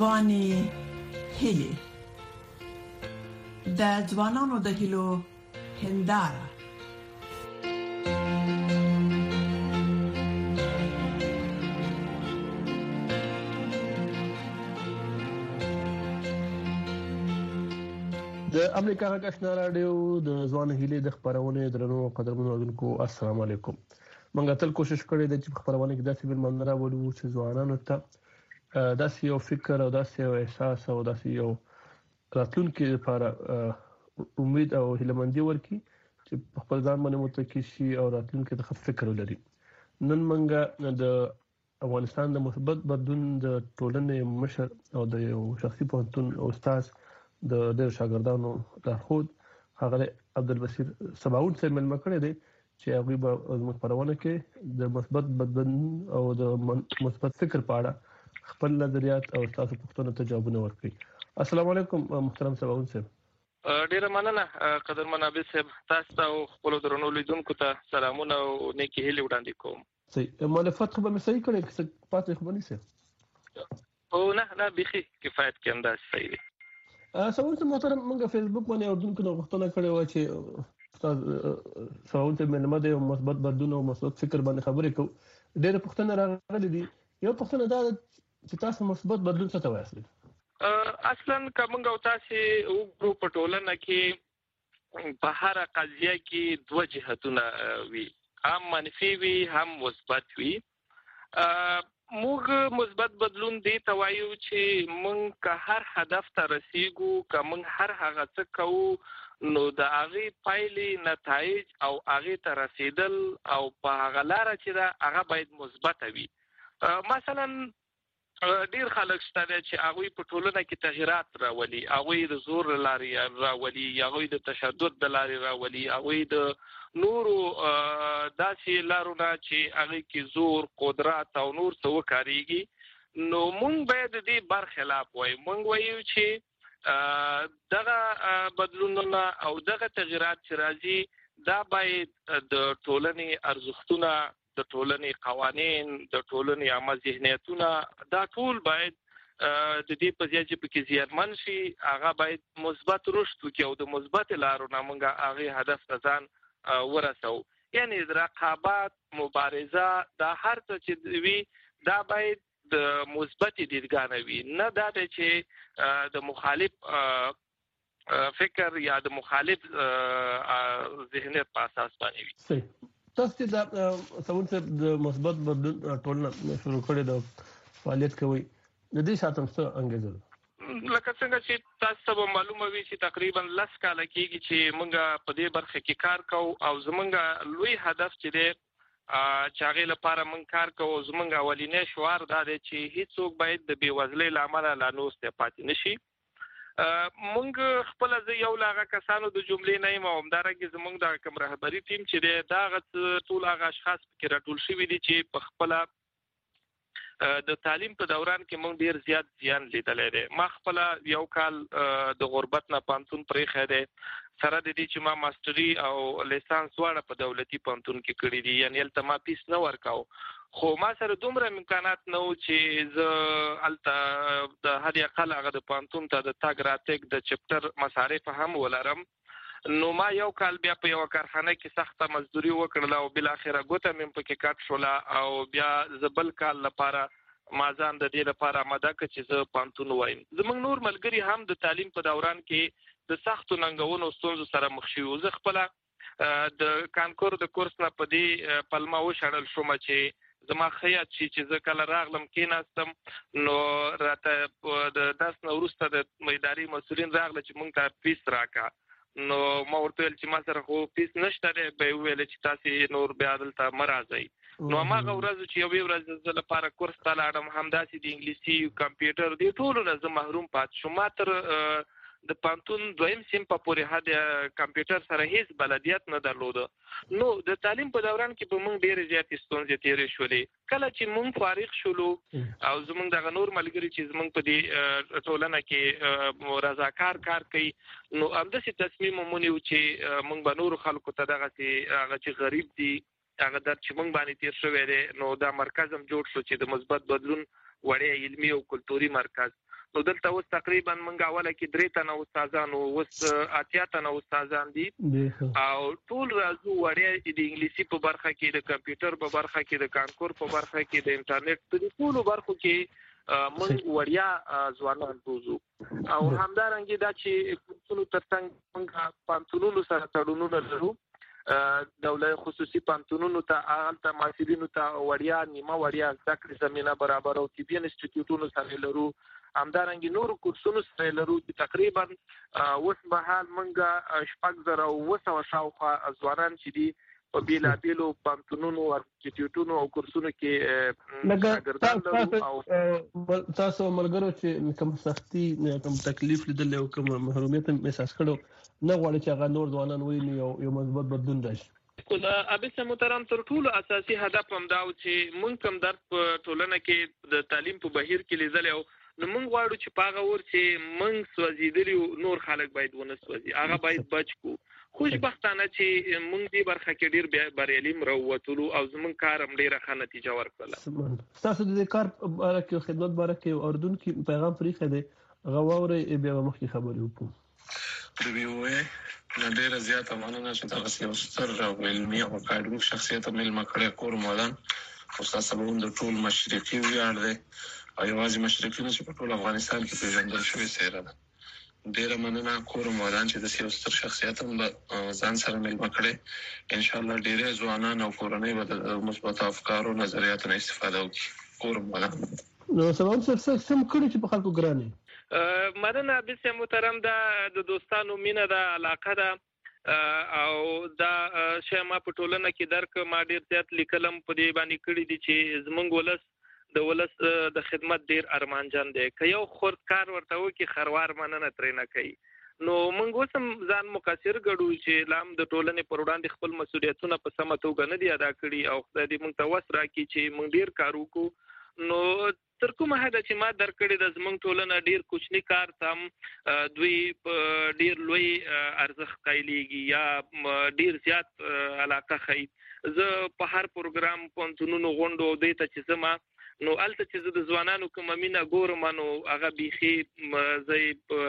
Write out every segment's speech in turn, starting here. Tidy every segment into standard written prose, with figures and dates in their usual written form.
ځواني هیلې د ځوانانو د هیلو هنداره. د امریکا غږ آشنا رادیو د ځوان هیلې د خبرونه درنو قدرمنو اوریدونکو السلام علیکم. موږ تل کوشش کړی د خبرونه کې داسې بل منره ولو چې ځوانانو ته داسې یو فکر او داسې یو احساس او داسې یو راتلونکي لپاره امید او هیله‌مندي ورکړي چې خپل ځان باندې متکی شي او راتلونکي د فکر ولري. نن موږ د افغانستان د مثبت بدلون د ټولنې مشر او د یو شخصي پوهنتون استاد د ډېر شاګردانو لارښود هغه عبدالبصیر سباوون سره ملما کړی دی چې هغه به زموږ پرونه کې د مثبت بدلون او د مثبت فکر په اړه خپل نظریات او تاسو پوښتنو ته جوابونه ورکړي. السلام علیکم محترم سباوون صاحب. ډیره مننه قدرمن عابد صاحب، تاسو ته او خپل درنو لیدونکو ته سلامونه او نیکی هیلې وړاندې کوم. صحیح مالفات خو به صحیح کړی چې پاتې خو نه سي او نه بيخي کفایت کې انداز صحیح دی. سوال محترم موږ فیسبوک باندې اردن کې غوښتنه کړې و چې استاد سوال ته ملما د مثبت بدلون او مثبت فکر باندې خبرې کوو. ډېر پوښتنه راغلي دي. یو پوښتنه دا چې تاسو مثبت بدلون څه ته وایي؟ اصلا کومه او تاسو وګورو په ټولنه کې په هر قضیه کې دوه جهتونه وي، هم منفي وي هم مثبت وي. موږ مثبت بدلون دی ته وایو چې موږ که هر هدف ته رسیږو، که موږ هر هغه څه کوو نو د هغه پایلې نتایج او هغه ته رسیدل او په هغه لار چې دا هغه باید مثبت وي. مثلا ډیر خلک شته چې هغه په ټولنه کې تغیرات راولي، هغه د زور لاري راولي، هغه د تشدد د لاري راولي، هغه د نورو داسې لارونه چې هغه کې زور قدرت او نور څه وکړيږي. نو مونږ باید دې برخلاف وایو. مونږ وایو چې دغه بدلونونه او دغه تغیرات چې راځي دا باید د ټولنې ارزښتونه، د ټولنې قوانين، د ټولنې عامه ذهنیتونه دا ټول باید د دې په ځای چې پکې زیاتمن شي هغه باید مثبت رشد وکړي او د مثبت لارو نه موږ هغه هدف ته ځان ورسو. یعنی رقابت، مبارزه دا هر څه چې وي دا باید د مثبت دیدګانه وي، نه دا چې د مخالف فکر یا د مخالف ذهنیت په اساس باندې وي. صحیح. تاسو چې دا سمون څه د مثبت بدلون ټولنه شروع کړې د فعالیت کوي د دې شاتم څه انګیزه ده؟ لکه څنګه چې تاسو ته معلومه وي چې تقریبا 10 کال کېږي چې موږ په دې برخه کې کار کوو او زمونږ لوی هدف چې دی چې هغه لپاره موږ کار کوو، زمونږ اولینی شعار دا دی چې هیڅوک باید د بیوزلۍ لامل لا نوسته پاتې نشي. مونږ خپل یو لاغه کسانو د جملې نه یم او همدارنګه زمونږ د کوم رهبری ټیم چې دا ټول هغه اشخاص کې راټول شوي دي چې په خپل د تعلیم په دوران کې مونږ ډیر زیات زیان لیدلې ده. ما خپل یو کال د غربت نه پانتون پرې خېده سره د دې چې ما ماستری او لیسانس واړه په دولتي پانتون کې کړی دي، یعنی الته ما پیس نه ورکاو، خو ما سره دومره امکانات نه و چې زه الته د هر اقل هغه د پانتون ته د تاګ راتګ د چپټر مصارف هم ولرم. نو ما یو کال بیا په یو کارخانه کې سخته مزدوري وکړله او بل اخره ګوته مې پکې کټ شوله او بیا زبل کال لپاره ما ځان د دې لپاره آماده کړ چې زه پانتون وایم. زموږ نور ملګری هم د تعلیم په دوران کې د سختو ننګونو ستونزو سره مخ شوي. زه خپل د کانکور د کورس نه په دې پلمه وشړل شوم چې زما خیاط چې زه کله راغلم کېناستم نو راته د درس نه وروسته د اداري مسؤلین راغله چې مونږ ته فیس راکړه. نو ما ورته ویل چې ما سره خو فیس نشته دی، به ویل چې تاسو نور بیا دلته مرازئ. نو ما غوړز چې یو ورځ د لپاره کورس ته لاړم، همداسې د انګلیسي کمپیوټر دې ټولو نه زه محروم پات شوم. ما تر د پانتون دویم سیم په پورې هدا کمپیوټر سره هیڅ بلدیت نه درلوده. نو د تعلیم په دوران کې به موږ ډېر زیات ستونزې تیرې شولې. کله چې موږ فارغ شولو او زموږ د نور ملګری چې زموږ په دې ټولنه کې رضاکار کار کوي نو همداسې تصمیم مونږ چې موږ به نور خلکو ته دغه چې غریب دي هغه در چې موږ باندې تیر شوی دی نو دا مرکز هم جوړ شو چې د مثبت بدلون وړیا علمي او کلتوري مرکز. نو دلته اوس تقریبا موږ اوله کې 3 تنه استادان او اوس 8 تنه استادان دي او ټول راځو وړیا د انګلیسي په برخه کې د کمپیوټر په برخه کې د کانکور په برخه کې د انټرنیټ په ټولو برخو کې موږ وړیا ځوانان بوزو او همدارنګه دا چې کورسونو ترڅنګ موږ پانتونونو سره تړونونه لرو دولت خصوصي پانتونونو ته هغه محصلینو ته وړیا نیمه وړیا ذکر زمينه برابر او طبي انسټیټیوټونو سره لرو همدارنګه نور کورسونو سره لرو چې تقریبا اوس به حال موږ شپږ زره او 200 شاوخوا ځوانان چې دي په بیلابیلو پانتونونو او انسټیټیوټونو او کورسونو کې شاګردان لرو او تاسو ملګرو چې کوم سختي کوم تکلیف لیدل او کوم محرومیت احساس کړو نه غواړي چې هغه نور ځوانان ویني یو مثبت بدلون راشي کله ابي محترم تر ټولو اساسي هدف هم دا و چې مونږ کوم درس په ټولنه کې د تعلیم په بهیر کې لیدل او نو مونږ غواړو چې پاغه ور چې مونږ سوځیدلی نور خلک باید ونه سوځي هغه باید بچ کو خوشبختانه چې مونږ دې برخه کې ډیر بریالي مروتلو او زمونږ کار هم ډیره ښه نتیجه ورکړه تاسو د کار برکه خدمت برکه اردن کې پیغام فریقه دی غواړي بیا مخکې خبرې وکړو د ویوې ډیره زیاته مننه چې تاسو یو ستر او علمي او اکاډمیک شخصیت ملما کړی کور مولان او تاسو به د ټول مشرقي ویاړ دی او یوازې مشرقي نه چې په ټول افغانستان کې پیژندل شوی سیره ده ډیره مننه کور مولان چې د یو ستر شخصیت هم ځان سره ملما کړی ان شاء الله ډیره ځوانان او کورنۍ به د مثبت افکار او نظریاتو استفاده وکړي کور مولان نو سلام سم کړی چې په خلکو ګرانه مننه به محترم دا د دوستانو مینه دا علاقه ده او دا شی ما په ټولنه کې درک ما ډیر زیات لیکلم په دې باندې کړی دي چې زمونږ ولس د خدمت ډیر ارمانجن دی که یو خرد کار ورته وکي خروار مننه ترې نه کوي نو موږ اوس هم ځان مقصر ګڼو چې لام د ټولنې پر وړاندې خپل مسؤلیتونه په سمه توګه نه دي ادا کړي او خدای دې موږ ته وس راکړي چې موږ ډیر کار وکړو نو تر کومه حد چې ما درکړې د زمونږ ټولنه ډیر کوچنی کار تم دوی په ډیر لوی ارزښت قایلیږي یا ډیر زیات علاقه خي زه په هر پروګرام پونتونو غونډو دی ته چې زما نو الته چې زه د ځوانانو کوم مینه ګورم نو هغه بيخي زي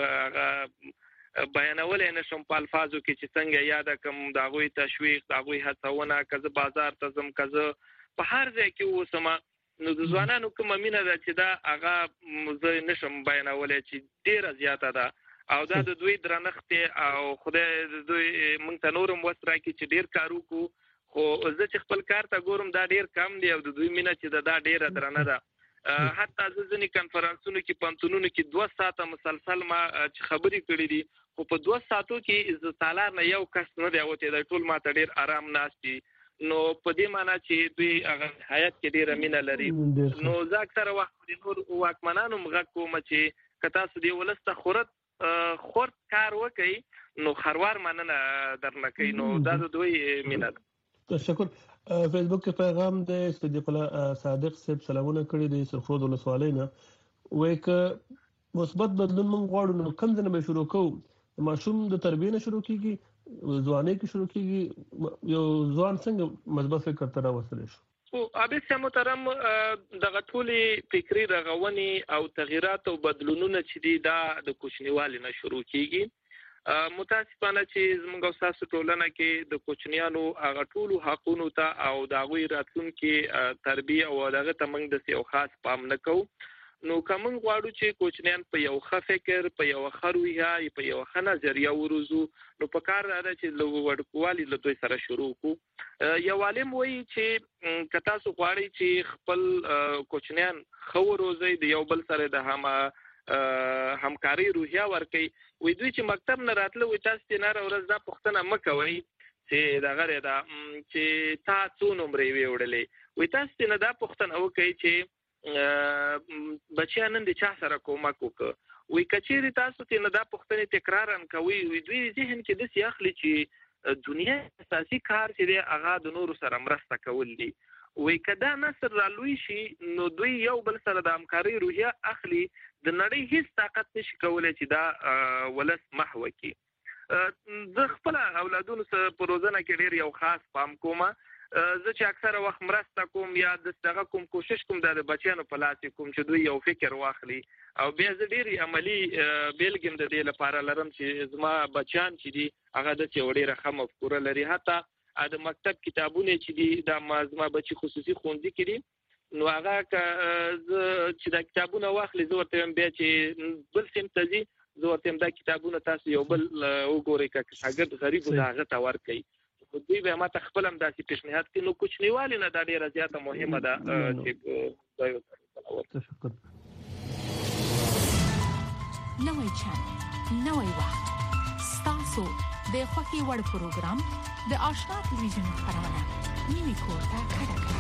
هغه بیانول نه شم په الفاظو کې چې څنګه یاد کوم دا غوي تشویق دا غوي هڅونه کزه بازار ته زم کزه په هر ځای کې وسمه نو د ځوانانو کوم مینه ده چې دا هغه زه نشم بیانولای چې ډیره زیاته ده او دا د دوی درنښت او خدای د دوی مونږ ته نورم وسره کې چې ډیر کار وکړو خو زه چې خپل کار ته ګورم دا ډیر کم دی او د دوی مینه چې دا ډیره درنه ده حتی ځینې کنفرانسونو کې پانتونونو کې 2 ساعته مسلسل ما چې خبرې کړې دي خو په 2 ساعتو کې عزت تعالی نه یو کس نه دی وته د ټول ماته ډیر آرام ناشتي نو په دې معنی چې دوی هغه حیات کې ډیره مینه لري نو زه اکثره وخت د نور واکمنانو مغه کوم چې کتا سو دی ولسته خورت کار وکي نو خروار مننه درنه کوي نو دا دوی مینه تشکر فیسبوک کې پیغام د صدیق الله صادق صاحب سلامونه کړی د سرخود ولسوالینا وای ک مثبت بدلون مونږ غواړو نو کوم ځنه به شروع کوو ماشوم د تربیه نه شروع کیږي ځواني کې شروع کیږي یو ځوان څنګه مثبت فکر ته راوستل شي او ابي محترم دغه ټولي فکری رغونی او تغیرات او بدلونونه چې دي دا د کوچنیوالي نه شروع کیږي متاسفانه چې زموږ اساسي ټولنه کې د کوچنیانو هغه ټولو حقوقو ته او د غوي راتلونکو تربیه او دغه تمنګ د یو خاص پام نه کوو نو کوم غواړو چې کوچنیان په یو ښه فکر په یو خرویه په یو ښه نظریه وروزو نو په کار راځي چې لو ورکوالي له دوی سره شروع کو یو عالم وایي چې کتا سو غواړي چې خپل کوچنیان خو روزي د یو بل سره د همکاري روحیه ورکي وې دوی چې مکتب نه راتله وې تاسو نه ورځ دا پښتنه مکوي چې دا غره دا چې تاسو نمبرې ویوړلې وې تاسو نه دا پښتنه وکي چې بچیان د چا سره کومک وکړي وی کچېری تاسو ته نه دا پښتنې تکرارن کوي وی دوی ذهن کې د سیاخلي چې دنیا اساسي کار چې دی هغه د نور سره مرسته کول دي وی کدا نصر رالوي شي نو دوی یو بل سره د همکاري روحیه اخلي د نړۍ هیڅ طاقت نشي کولای چې دا ولس محو کړي د خپل اولادونو سره په روزنه کې ډیر یو خاص پام کوم زه چې اکثره وخت مرسته کوم یا دغه کوم کوشش کوم د بچیانو په لاس کوم چې دوی یو فکر واخلي او بیا زه ډېری عملی بیلګم د دې لپاره لرم چې زما بچیان چې دي هغه د ډېره ښه مفکوره لري. حتی د مکتب کتابونه چې دي دا زما بچي خصوصي ښوونځي کې دي نو هغه چې دا کتابونه واخلي زه ورته وایم بیا چې بل صنف ته ځي زه ورته وایم دا کتابونه تاسو یو بل وګورئ که شاګرد غریب و د هغه ته ورکوي. دوی به ما ته خپل هم داسې پیشنهاد کوي. نو کوچنیوالي نه دا ډېره زیاته مهمه ده چې تشکر. نوی چینل نوی وخت ستاسو د خوښې وړ پروګرام د آشنا تلویزیون خپرونه نوی کور ته کډه کړئ.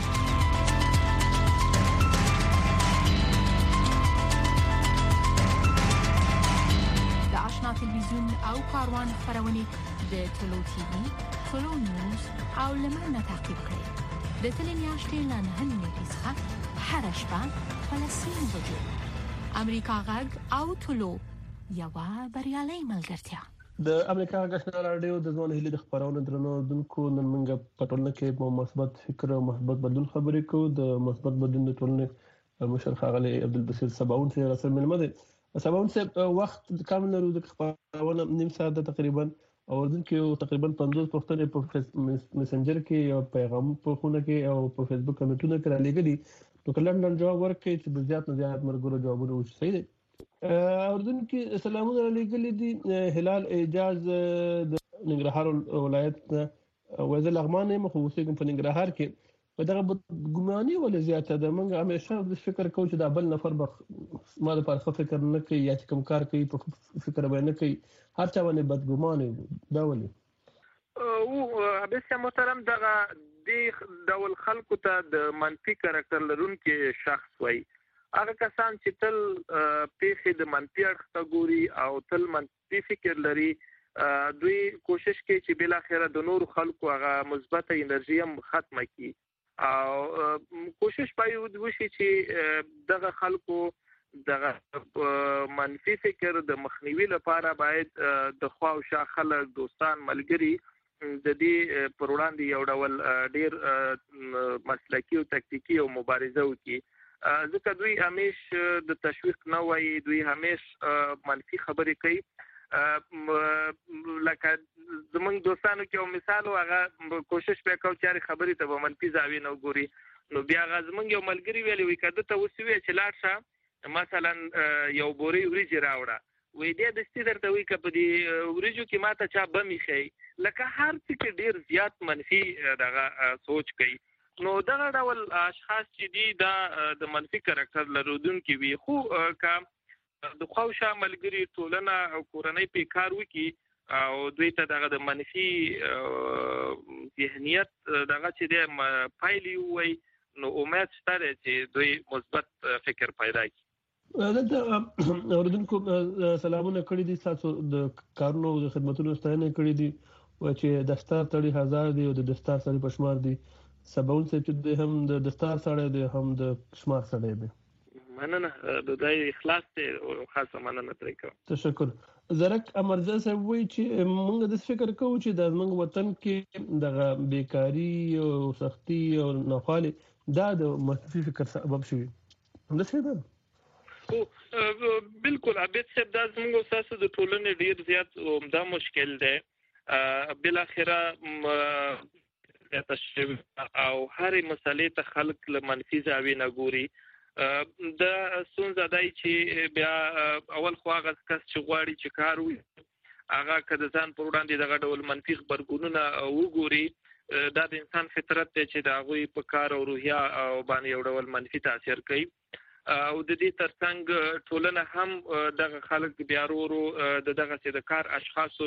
د آشنا تلویزیون او کاروان خپرونې د ټلو ټي وي، ټلو نیوز او لمنه تعقیب کړئ. د تلې میاشتې له 9 نیټې څخه هره شپه په 10 بجو امریکا غږ او ټلو یوه بریالۍ ملګرتیا. د امریکا غږ نشنل رادیو د ځوان هیلې د خبرونو درنو دونکو نن موږ په ټولنه کې مثبت فکر او مثبت بدلون خبرې کوو. د مثبت بدلون د ټولنې مشر ښاغلی عبدالبصیر سباون چې راسره ملمه دی. سباون صاحب وخت کامل لرو د خبرونه نیم ساعت تقریبا او دونکو تقریبا 50 پښتنې په میسنجر کې او پیغام په خونه کې او په فیسبوک کمنټونه کې را لګلي نو کلندن جواب ورکړي چې د زیات نه زیات مرګورو جوابونه وشي. صحیح دی. اردن کې سلامونه لګلي دي. هلال اعجاز د ننګرهار ولایت وزیر لغمان مخوسي کوم په ننګرهار کې په دغه ګماني ولې زیاته ده. موږ همیشه د فکر کوو چې دا بل نفر به ما لپاره ښه فکر نه کوي یا چې کوم کار کوي په فکر به نه کوي هر چا باندې بدګمانه دا ولې او به محترم دغه د ډول خلکو ته د منفي کاراکټر لرونکي شخص وي. هغه کسان چې تل پیښې د منفي اړخ ته ګوري او تل منفي فکر لري دوی کوشش کوي چې بل اخره د نور خلکو هغه مثبت انرژي هم ختمه کړي او کوشش باید وشي چې دغه خلکو دغه منفي فکر د مخنیوي لپاره باید د خوا او شا خلک دوستان ملګري د دې پر وړاندې یو ډول ډیر مسلکی او تکتیکی او مبارزه وکړي. ځکه دوی همیش د تشویق نه وایي، دوی همیش منفي خبرې کوي. لکه زمونږ دوستانو کې یو مثال هغه کوشش وکاو چې خبرې ته به منفي زاویې نه وګوري نو بیا هغه زمونږ یو ملګري ویلي وي که دته اوس وی چې لاړ شه مثلا یو بورې وریجې راوړه وی دی دستي درته وي که په دې وریجو کې ماته چا بمې ښیي لکه هر څه کې ډېر زیات منفي دغه سوچ کوي. نو دغه ډول اشخاص چې دي دا د منفي کاراکټر لرونکي وي خو که د خواوشا ملګری ټولنه او کورنۍ په کار وکي او دوی ته دغه د منفي ذهنیت دغه چې د پایلې وي نو امید شته چې دوی مثبت فکر پیدا کړي. دا اوردونکو سلامونه کړی دي تاسو د کارونو د خدماتونو ستاینه کړی دي چې دستار تړي 1000 دی او د دستار سړي پښمار دي. سباون چې هم د دستار سړي دی هم د شمار سړي دی. مننه د دای اخلاص ته خاصه مننه ترې کوم. تشکر. زرک امرزه صاحب وی چې موږ د فکر کوو چې د موږ وطن کې د بیکاری او سختی او ناخوالي دا د منفي فکر سبب شوی. هم څه ده؟ او بالکل عبید صاحب دا زموږ اساس د ټولنې ډیر زیات عمده مشکل دی. بل اخره تشریح او هر مسلې ته خلک له منفي زاویې نه ګوري. د ستونزه دای چې بیا اول خو هغه کس چې غواړي چې کار وکړي هغه که د ځان پر وړاندې دغه ډول منفي غبرګونونه وګوري دا د انسان فطرت دی چې د هغوی په کار او روحیه باندې یو ډول منفي تاثیر کوي او د دې ترڅنګ ټولنه هم دغه خلک بیا ورو دغسې د کار اشخاصو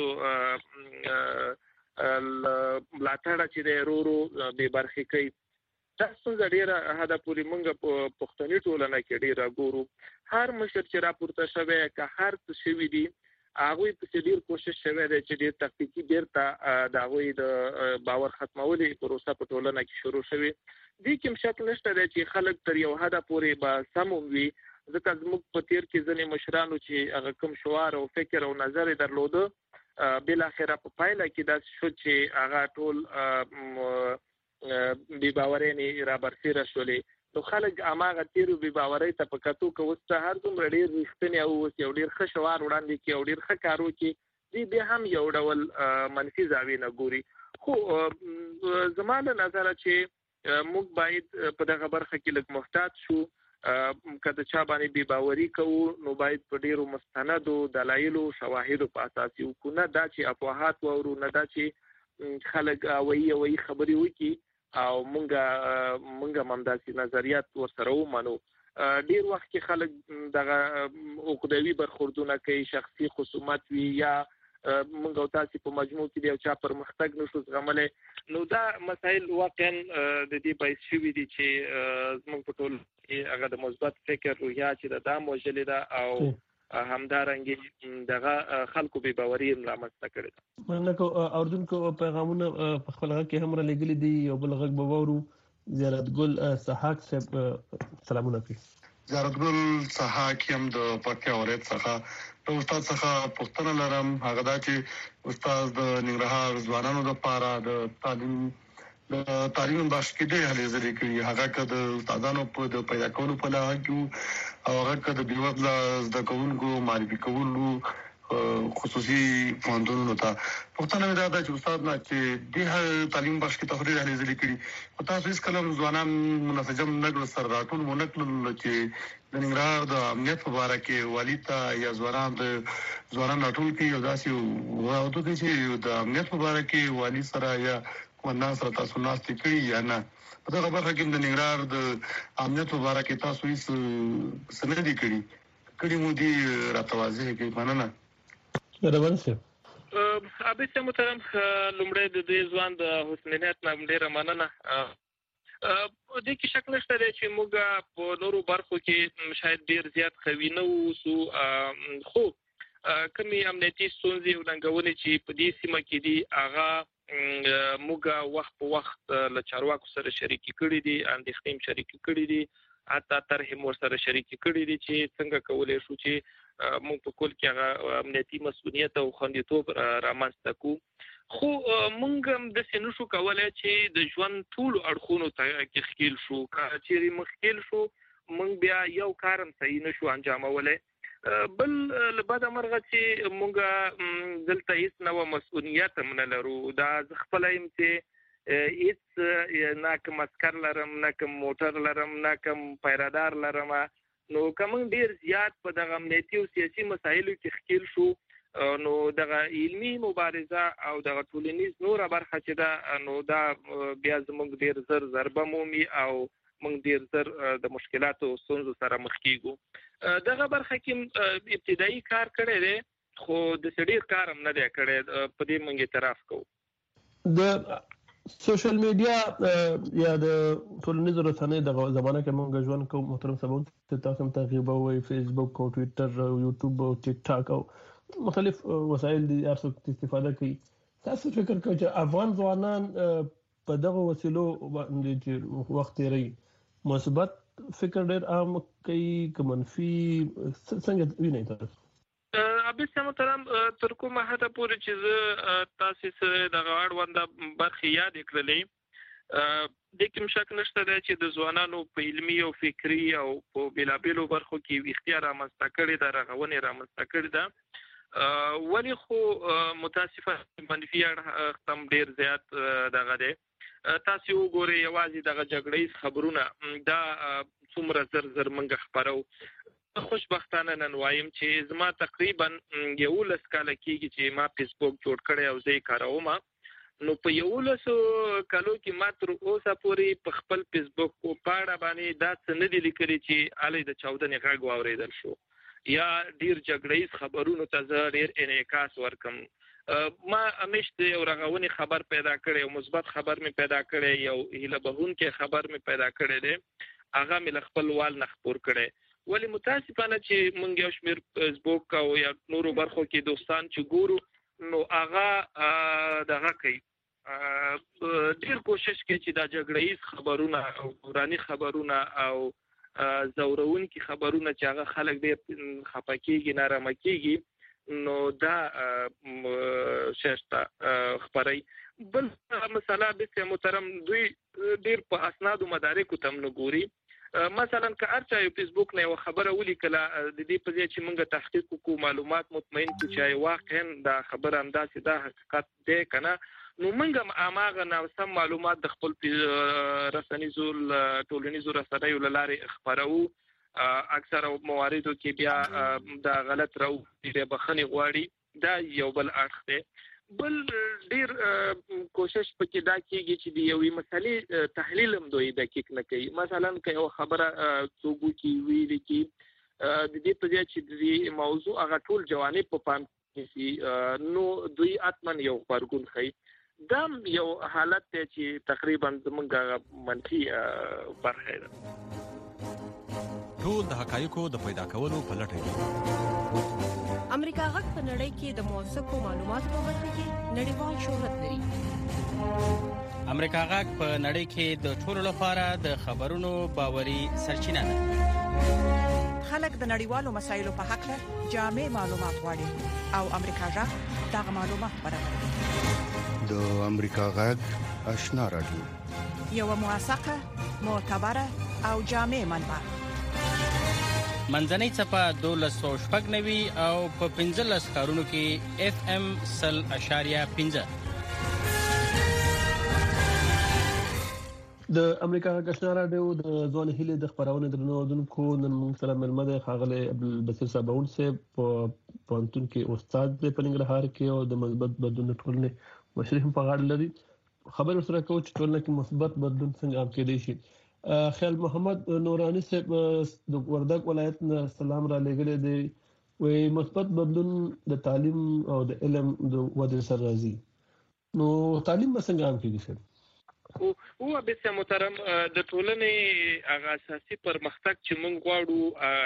ملاتړه چې دی ورو بې برخې کوي. دا څنګه ډیره حدا پوری مونږ په پښتني ټولنه کې ډیره ګورو. هر مشر چې راپورته شوی که هر څه شوی دی هغه په ډیر کوشش شوی دی چې ډیر تکتیکی بیرته د هغه د باور ختمولو پروسه په ټولنه کې شروع شوی. دې کوم شک نشته چې خلک تر یو حدا پوری به سمون وي ځکه زموږ په تیر کې ځنې مشرانو چې هغه کوم شعار او فکر او نظر درلوده بل اخره په پایله کې دا شو چې هغه ټول بي باوري نه را برسيره شولې نو خلک اماغه تیرو بي باوري ته په کتو کې وسته هر څومره ډیر رښتینی او یو ډیر ښه شوار وړاندې کې او ډیر ښه کارو کې دی به هم یو ډول منفي زاویه نه ګوري خو زمانه نظر چې موږ باید په دغه برخه کې لږ محتاط شو کله چا باندې بي باوري کوو نو باید په ډیرو مستندو دلایلو شواهدو په اساس یو کو نه دا چې افواهات وورو نه دا چې خلک وایي خبري وکي او مونږه ممداسي نظریات ورسره ومنو ډیر وخت کې خلک دغه عقدوي برخوردونه کوي شخصي خصومت وی یا مونږ تاسو په مجموع کې یو چا پر مختګ نشو زغملې نو دا مسائل واقعا د دې باعث شوي دي چې زموږ په ټول کې هغه د مثبت فکر روحیه چې د موجلې ده او همدارنګه دغه خلکو به باوري رامنځته کړي ده مننه اوردونکو پیغامونه په خپل غږ کې هم را لګلي دي یو بل غږ به وورو زیارت ګل سحاق صاحب سلامونه کوي زیارت ګل سحاق هم د پکې اورید څخه د استاد څخه پوښتنه لرم هغه دا چې استاد د ننګرهار ځوانانو لپاره د تعلیم بخش کې د هلي ځلې کې هغه کده استادانو په د پیدا کولو په لاره کې او هغه کده د وګړو د کوونکو معرفي کولو خصوصي فوندونو ته پښتنه دا د استاد نه چې د تعلیم بخش کې تحریر هلي ځلې کې او تاسو هیڅ کلم ځوانان منسجم نګل سره راټول مونږ چې د ننګرهار د امنیت په اړه کې والي ته یا ځوانان راټول کې یو داسې وایو چې د امنیت په اړه کې والي سره یا ونان سره تاسو ناستې کړی یا نه په دغه برخه کې د ننګرهار د امنیت په اړه کې تاسو هیڅ سندري کړی مو دي راتوازه کې مننه روان شي ابي محترم لومړی د دې ځوان د حسنیت نام ډیره مننه د کې شک نشته چې موږ په نورو برخو کې شاید ډیر زیات خوي نه وو خو کمی امنیتي ستونزې او ننګونې چې په دې سیمه کې دي هغه موږ وخت په وخت له چارواکو سره شریک کړي دي اندېښنې شریک کړي دي حتی طرح مور سره شریک کړي دي چې څنګه کولای شو چې موږ په کول کې هغه امنیتي مسؤلیت او خوندیتوب رامنځته کوو خو موږ هم د سینو شو کولای چې د ژوند ټول اړخونو ته کې خېل شو چې مخکېل شو موږ بیا یو کارم صحیح نشو انجامولای بل لبدا مرغه چې موږ دلته هیڅ نو مسؤلیت هم نه لرو دا خپل ایم چې هیڅ نه کوم اسکر لرم نه کوم موټر لرم نه کوم پیرادار لرم نو کوم ډیر زیات په دغه امنیتي او سیاسي مسایلو کې خېل شو نو دغه علمي مبارزه او دغه ټولنیز نور برخه چې دا نو دا بیا زموږ ډیر زر ضربه مومي او موږ ډیر زر د مشکلاتو او ستونزو سره مخ کیږو دغه برخه کې ابتدایي کار کړی دی خو د سړي کار هم نه دی کړی په دې موږ اعتراف کوو د سوشل میډیا یا د ټولنیزو رسنیو د زمانه کې موږ ژوند کوو محترم سبا ته تاسو هم تعقیب او فیسبوک او ټوئیټر او یوټیوب او ټیک ټاک او مختلف وسایل دي تاسو استفاده کوي تاسو فکر کوئ چې افغان ځوانان په دغه وسیلو باندې چې وخت لري مثبت فکر ډېر عام کوي که منفي څنګه وینئ تاسو ابي محترم تر کومه حدا پورې چې تاسو سره د غاړوند برخه یاد کړلې د کوم شک نشته چې د ځوانانو په علمي او فکری او په بلابلو برخو کې اختیار رامنځته کړي دا رغونې رامنځته کړي دا ولی خو متاسفانه منفي ختم ډیر زیات دغه دی تاسو وګورئ یوازې دغه جګړې خبرونه دا څومره زر منګه خبرو خوشبختانه نن وایم چې زما تقریبا 11 کال کېږي چې ما فیسبوک جوړ کړی او زه یې کاروم نو په 11 کالو کې ما تر اوسه پورې په خپل فیسبوک پاڼه باندې دا څه نه دي لیکلي چې علي د 14 غږ واورېدل شو یا ډیر جګړې خبرونو ته زه ډیر انعکاس ورکم ما همیشه یو رغونی خبر پیدا کړی او مثبت خبر می پیدا کړی یو هیله بهونکې خبر می پیدا کړی دی هغه مې خپل وال نه خبر کړی ولی متاسفانه چې مونږ یو شمیر فیسبوک او یا نورو برخو کې دوستان چې ګورو نو هغه دغه کوي ډیر کوشش کوي چې دا جګړې خبرونه او وراني خبرونه او زورونکي خبرونه چې هغه خلک ډیر خپکیږي نارامه کیږي نو دا شرط خبري بل مثلا به محترم دوی ډیر په اسناد او مدارکو تم نګوري مثلا که ارچا یو فیسبوک نه یو خبره ولیکله د دې په ځای چې موږ تحقیق وکړو معلومات مطمئن کړو چې واقعا دا خبره همداسې دا حقیقت دی کنه نو موږ اماغه نو سم معلومات د خپل رسنیزو ټولنیزو رسنیو لارې خبرو اکثر مواردو کې بیا دا غلط راو د بخنی غواړي دا یو بل اړخ دی بل ډیر کوشش پکې دا کیږي چې د یوې مسلې تحلیل هم دوی دقیق نه کوي مثلا که یو خبره څوک کی ویل کی د دې په ځای چې د موضوع هغه ټول جوانب په پام کې نو دوی اتمن یو خبرګون خي دا یو حالت دی چې تقریبا زمونږ منفي برخه ده ټول د حقایقو د پیدا کولو په لټه کې امریکا غږ په نړۍ کې د موثقو معلوماتو په برخه کې نړیوال شهرت لري. امریکا غږ په نړۍ کې د ټولو لپاره د خبرونو باوري سرچینه ده. خلک د نړیوالو مسایلو په حق له جامع معلومات غواړي او امریکا غږ دغه معلومات برابروي. د امریکا غږ آشنا رادیو یو موثقه معتبره او جامع منبع منځنۍ صفه 1290 او په 15 کارونو کې FM 0.5 د امریکا غږ رادیو د ځوان هیله د خبرونه درنودونکو نن موږ سره ملمده خاغله عبدالبصیر صابون سے په پونتون کې استاد د پنګرهار کې او د مثبت بدلون ټولنه مشرف په غاړه لري خبر سره کوم چې ټولنه کې مثبت بدلون څنګه عام کېدی شي. خیال محمد نورانی صاحب د وردګ ولایت نه سلام را لګلې دی وې مثبت بدلون د تعلیم او د علم د وده سره راځي نو تعلیم څنګه عام کېدی شي او به محترم د ټولنې هغه اساسي پرمختګ چې موږ غواړو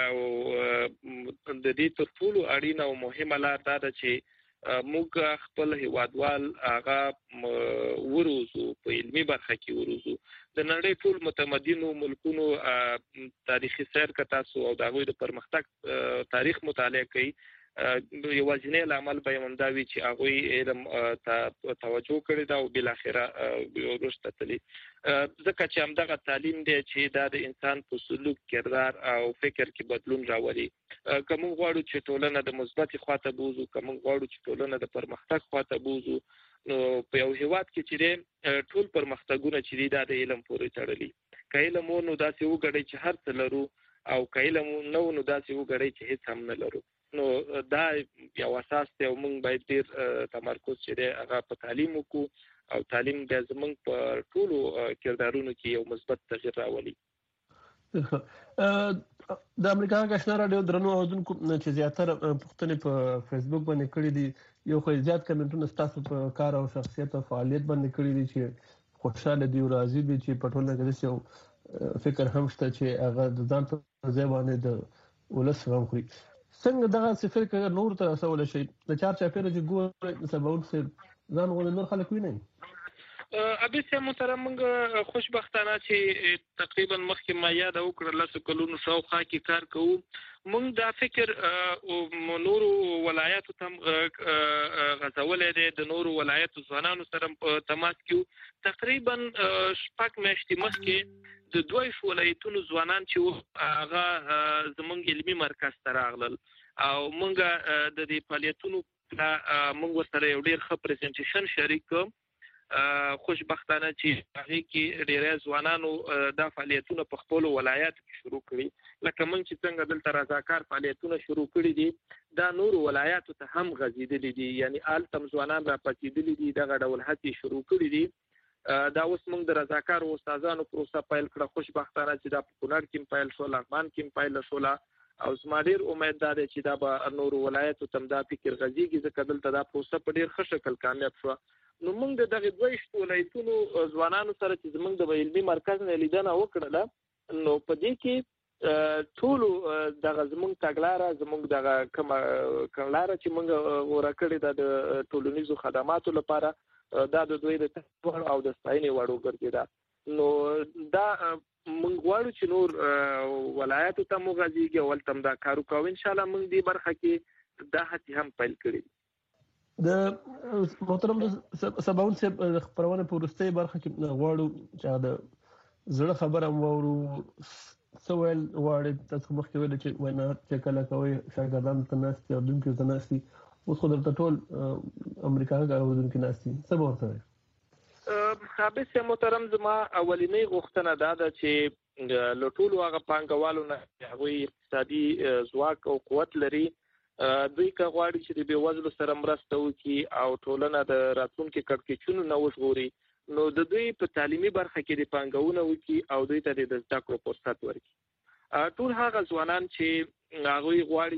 او د دې تر ټولو اړینه او مهمه لار دا ده چې موږ خپل هیوادوال هغه وروزو په علمي برخه کې وروزو د نړۍ ټول متمدنو ملکونو تاریخي سیر کتاسو او د هغوی د پرمختګ تاریخ مطالعه کوي یوازینی عمل به همداوي چې هغه علم ته توجه کړی دا او بل اخره ورسته تللی ځکه چې همدغه تعلیم دی چې دا د انسان په سلوک کردار او فکر کې بدلون راولي کوم غواړو چې ټولنه د مثبت خواته بوزو کوم غواړو چې ټولنه د پرمختګ خواته بوزو نو په یو هیواد کې چې ټول پرمختګونه چې د علم پورې تړلي کله مو نو داسې وګړي چې هر څه لرو او کله مو نو داسې وګړي چې هیڅ هم نه لرو نو دا یو اساس دی او موږ باید ډیر تمرکز چې هغه په تعلیم وکړو او تعلیم د زمونږ په ټولو کردارونو کې یو مثبت تغیر راولي. د امریکا غږ رادیو درنو اوردونکو چې زیاتره پښتنې په فیسبوک باندې کړی دي یو خو زیات کمنټونه ستاسو په کار او شخصیت او فعالیت باندې کړی دي چې خوشاله دي او راضي دي چې په ټولنه کې یو فکر هم شته چې هغه د ځان په ځای باندې د ولس غم خوري څنګه دغه صفر کې نور تر رسول شي د چار چاپیره چې ګور سباون سره ځان غوړ نور خلک ویني ابي سه محترم موږ خوشبختانه چې تقریبا مخکې ما یاد وکړل لاسو کلونو شاوخوا کې کار کوو موږ دا فکر نور ولایاتو تم غزولې دي د نور ولایاتو ځوانانو سره تماس کې تقریبا شپږ میاشتې مخکې د دوی ولایتونو ځوانان چې هغه زمونږ علمي مرکز ته راغلل او موږ د دې فعالیتونو موږ سره یو ډیر ښه پریزنټیشن شریک خوشبختانه چې هغه کې ډیره ځوانانو د فعالیتونو په خپل ولایت کې شروع کړي لکه موږ چې څنګه دلته رضاکار فعالیتونه شروع کړي دي دا نور ولایاتو ته هم غځیدلې دي یعنی آلتم ځوانان را پاتېدلې دي دغه ډول هڅې شروع کړي دي دا اوس موږ د رضاکار استادانو پروسه پیل کړه خوشبختانه چې دا په کونړ کې پیل شو لغمان کې پیل شو او زما ډیر امید ده چې دا به نور ولایتو تم دا فکر غځيږي ځکه دلته دا پروسه په ډیر ښه شکل کامیاب شو نو موږ دغه دوی ولایتونو ځوانانو سره چې موږ د علمي مرکز نه لیدنه وکړه نو په دې کې ټول دغه زموږ تګلاره زموږ دغه کملاره چې موږ ورکړې د ټولنیزو خدماتو لپاره دا د دوی د تطور او د ستاینې وړو ګرځیدا نو دا موږ غواړو چې نور ولایتو ته موږ ځيږي او تم دا کارو کوو ان شاء الله موږ دې برخه کې دا هڅې هم پیل کړې. د محترم سباون صاحب خبرونه په ورستۍ برخه کې غواړو چې د زړه خبره مورو سوال غواړي تاسو مخکې ویل چې وینا چې کله کوي شاګردان ته ناستي او دونکو ته ناستي اوس خو درته ټول امریکا غواړي ناستي څه ورته خابس محترم زما اولینی غوښتنه دا ده چې لټول هغه پانګوالو نه هغه اقتصادي ځواک او قوت لري دوی که غواړي چې د بیوزلو سره مرسته وکړي او ټولنه د راتلونکو کړکېچونو نه وژغوري نو د دوی په تعلیمي برخه کې د پانګونې وکړي او دوی ته د زده کړو فرصت ورکړي. ټول هغه ځوانان چې هغه غواړي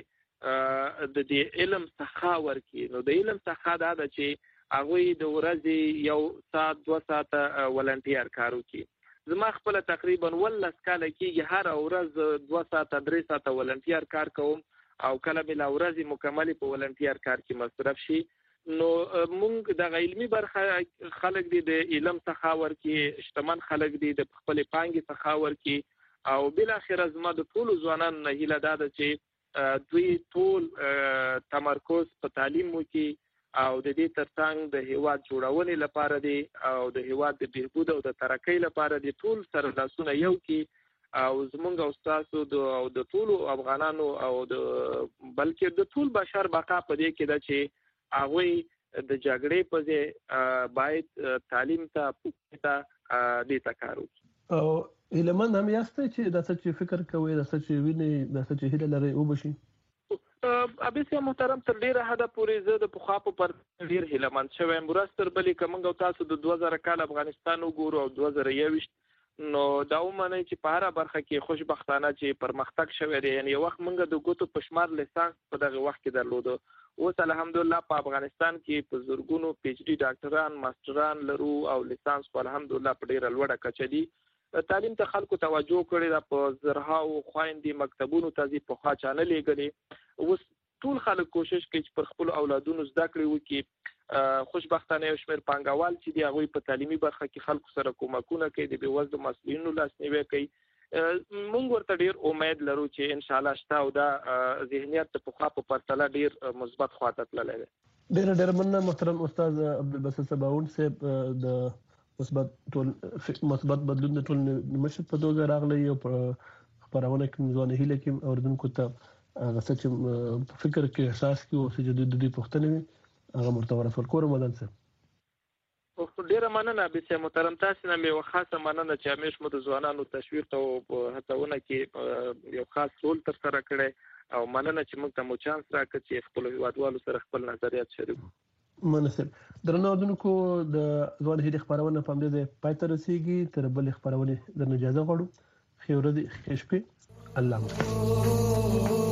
چې د دې علم څخه ورکړي نو د علم څخه دا ده چې هغه د ورځې یو ساعت 2 ساعت ولنټیر کار وکړي. زما خپل تقریبا 12 کال کېږي هر ورځ 2 ساعت 3 ساعت ولنټیر کار کوم او کله بل ورځ مکمل په ولنټیر کار کې مصرف شي. نو مونږ د علمي برخه خلک دي د علم څخه ورکړي شتمن خلک دي د خپل پانګې څخه ورکړي او بل اخر زما د ټول ځوانان نه هیله ده چې دوی ټول تمرکز په تعلیم وکړي او د دې ترڅنګ د هیواد جوړونې لپاره دي او د هیواد د بهبود او د ترقۍ لپاره دي ټول سره لاسونه یو کې او زمونږ استادو د ټول افغانانو او د بلکې د ټول بشر بقا په دې کې ده چې هغه د جګړې په ځای باید تعلیم ته د تکارو او علماء هم یاسته چې د څه چې فکر کوي د څه چې ویني د څه چې هیله لري او بشي. ابي محترم تر ډیره حدا پورې زه د پخوا پر ډیر هیلمن شوم مرستر بلې کومه تاسو د 2000 کال افغانستان وګورو او 2021 نو دا ومنه چې په هر برخه کې خوشبختانه چې پرمختګ شوی دی یعنی وخت موږ د ګوتو پښمار لیسانس په دغه وخت کې درلوده اوس الحمدلله په افغانستان کې په زورګونو پی ایچ ډي ډاکټران ماستران لرو او لیسانس په الحمدلله په ډیره لوړه کچه دي. تعلیم ته خلکو توجه کړې ده په زرهاو خويندې مکتبونو ته په خوا چانه لګلې اوس ټول خلک کوشش کوي چې پر خپل اولادونو زده کړې وکړي. خوشبختانه یو شمېر پانګوال چې دی هغه په تعلیمي برخه کې خلکو سره کومکونه کوي د بیوزلو مسؤلینو لاسنیوي کوي. مونږ ورته ډیر امید لرو چې ان شاء الله شته او دا ذهنیت په خوا په پرتله ډیر مثبت خواته تللی دی. ډیر مننه محترم استاد عبدالباسط سباون صاحب د مثبت بدلون د ټول مشر په توګه راغلی او په خبرونه کې ځوانه هیله کې اوردونکو ته هغه چې په فکر کې احساس کې او چې د دې پوښتنې وي هغه مرتبه رسول کور مدن صاحب. ډیره مننه به محترم تاسو نه مې خاصه مننه چې همیش مو د ځوانانو تشویق او هڅونه کې یو خاص رول تر سره کړی او مننه چې موږ ته مو چانس راکړ چې خپل هیوادوالو سره خپل نظریات شریک کړو. مننه درنو اردوونکو د ځوان هیله خبرونه په دې پای ته رسیدي تر بل خبرونه د اجازه غواړو. خیر ورځې ښه شپه الله